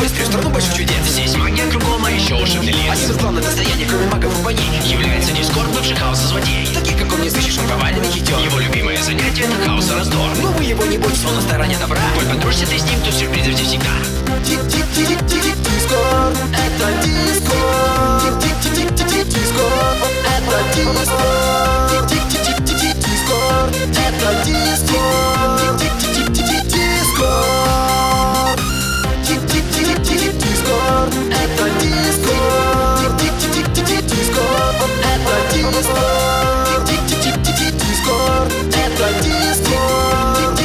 быстрее в страну больших чудес. Здесь магия кругом, а еще ушибный лес. Один из главных достояний, кроме магов и богинь, является Дискорд, бывший хаоса злодей. таких как он не сыщешь, он поваленный хитер. Его любимое занятие — это хаос и раздор. Но вы его не бойтесь, он на стороне добра. Коль подружься ты с ним, то сюрпризы жди всегда. Дискорд, это Дискорд. Дискорд, это Дискорд. Дискорд, это Дискорд. Дискорд, Дискорд, это Дискорд. Дискорд, это Дискорд. Дискорд, это Дискорд.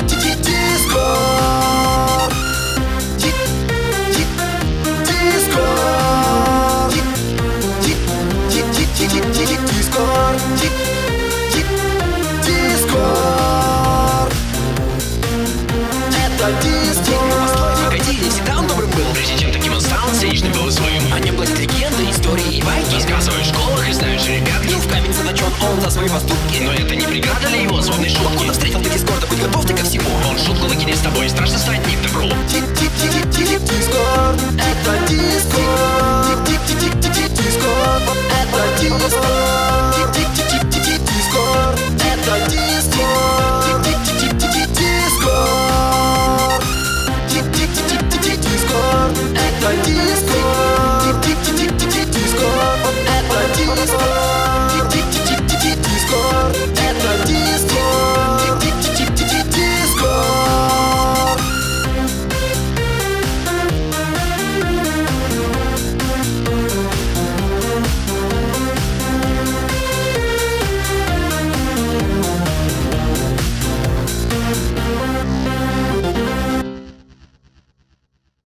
Погоди, не всегда он добрым был. Прежде чем таким он стал, циничным был и своим. О нем гласят легенды, истории и байки. Рассказывают в школах и знаешь ребят. И в камень заточен он за свои поступки.